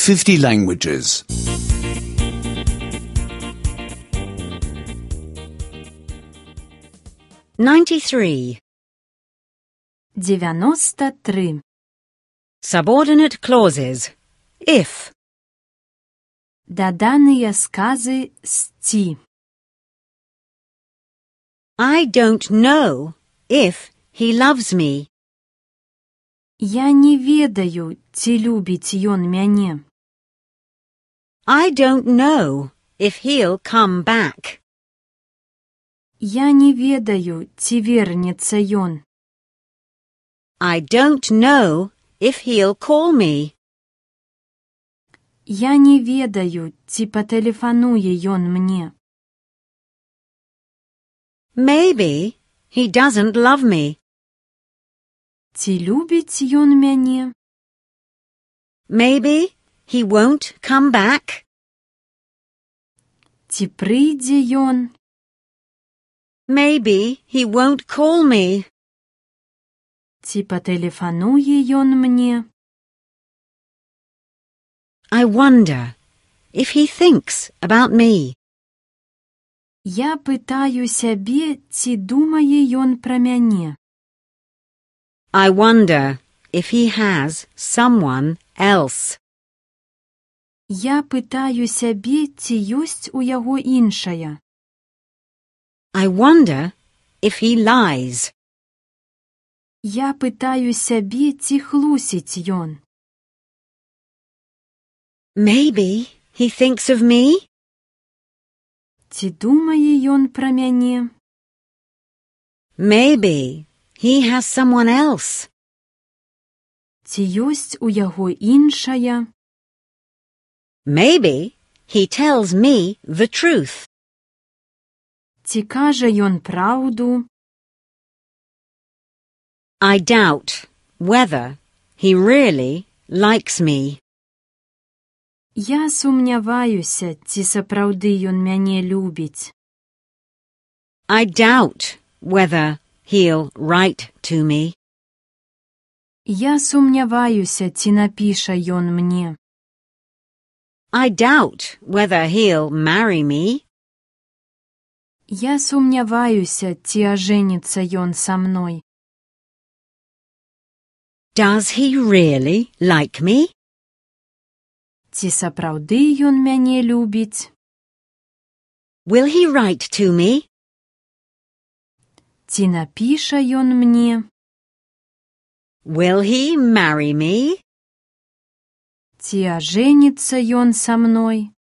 50 languages. 93. 93. Subordinate clauses. If. Доданыя сказы з «ці». I don't know if he loves me. Я не ведаю, ці любіць ён мяне. I don't know if he'll come back. Я не ведаю, ці вернецца ён. I don't know if he'll call me. Я не ведаю, ці патэлефануе ён мне. Maybe he doesn't love me. Ці любіць ён мяне? Maybe he won't come back. Ці прыйдзе ён? Maybe he won't call me. Ці патэлефануе ён мне? I wonder if he thinks about me. Я пытаю сябе, ці думае ён пра мяне. I wonder if he has someone else. Я пытаю сябе, ці ёсць у яго іншая. I wonder if he lies. Я пытаю сябе, ці хлусіць ён. Maybe he thinks of me. Ці думае ён пра мяне? Maybe he has someone else. Ці ёсць у яго іншая? Maybe he tells me the truth. Ці кажа ён праўду? I doubt whether he really likes me. Я сумняваюся, ці сапраўды ён мяне любіць. I doubt whether he'll write to me. Я сумняваюся, ці напіша ён мне. I doubt whether he'll marry me. Я сумняваюся, ці ажэніцца ён са мной. Does he really like me? Ці сапраўды ён мяне любіць? Will he write to me? Ці напіша ён мне? Will he marry me? Ці ажэніцца ён са мной?